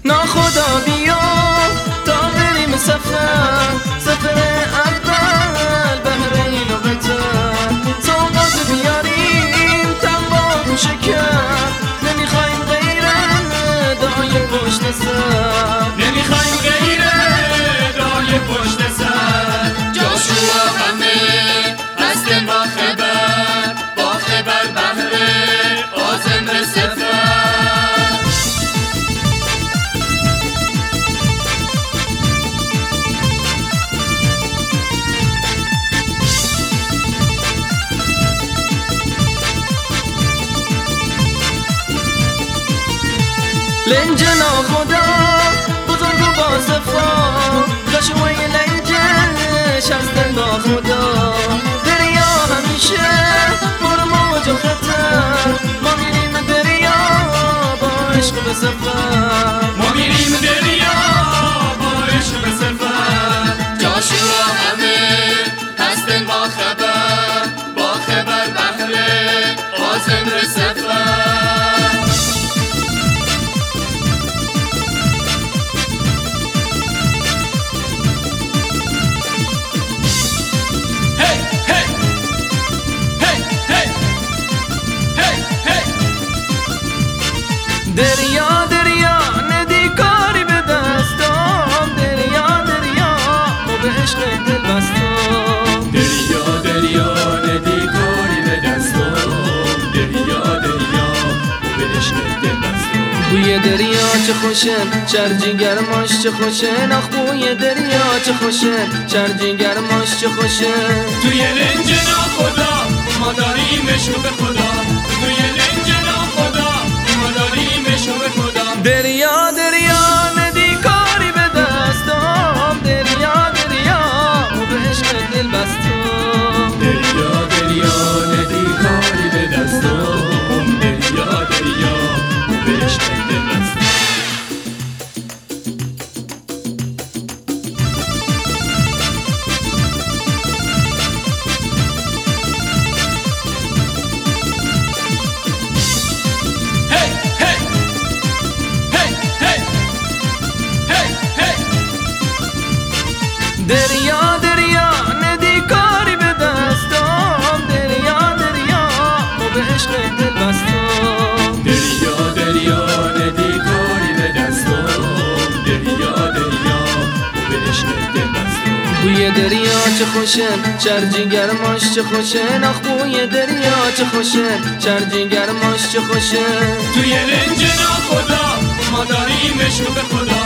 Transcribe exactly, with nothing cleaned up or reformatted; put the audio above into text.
ناخدا بیا تا بریم سفر، سفر اول بهر اینو بتر، سوقات بیاریم تنباک و شکر، نمیخوایم غیر دعای پشت سر، نمیخوایم غیر دعای پشت سر. جاشوا همه هستن با خبر، با خبر بهر عازم سفر. لنج ناخدا بزرگ و با صفا، جاشوای لنجش هستن با خدا. دریا همیشه پر موج و خطر، ما میریم دریا با عشق به سفر، ما میریم دریا با عشق به سفر. جاشوا همه هستن با خبر، با خبر بهر عازم سفر. دریا دریا ندی کاری به دستم، دریا دریا ما به عشق دل بستم. دریا دریا ندی کاری به دستم، دریا دریا ما به عشق دل بستم. بوی دریا چه خوشن، چرجی گرماش چه خوشن، آخ بوی دریا چه خوشن، چرجی گرماش چه خوشن. توی لنج ناخدا ما داریم عشق به خدا، توی لنج ناخدا ما داریم عشق به خدا. دریا دریا ندی کاری به دستم، دریا دریا ما به عشق دل بستم. دریا دریا ندی کاری به دستم، دریا دریا ما به عشق دل بستم. دریا دریا ندی کاری به دستم، دریا دریا ما به عشق دل بستم. دریا دریا ندی کاری به دستم، دریا دریا ما به عشق دل بستم. بوی دریا چه خوشن، چرجی گرماش چه خوشن، آخ بوی دریا چه خوشن، چرجی گرماش چه خوشن. توی لنج ناخدا ما داریم عشق به خدا،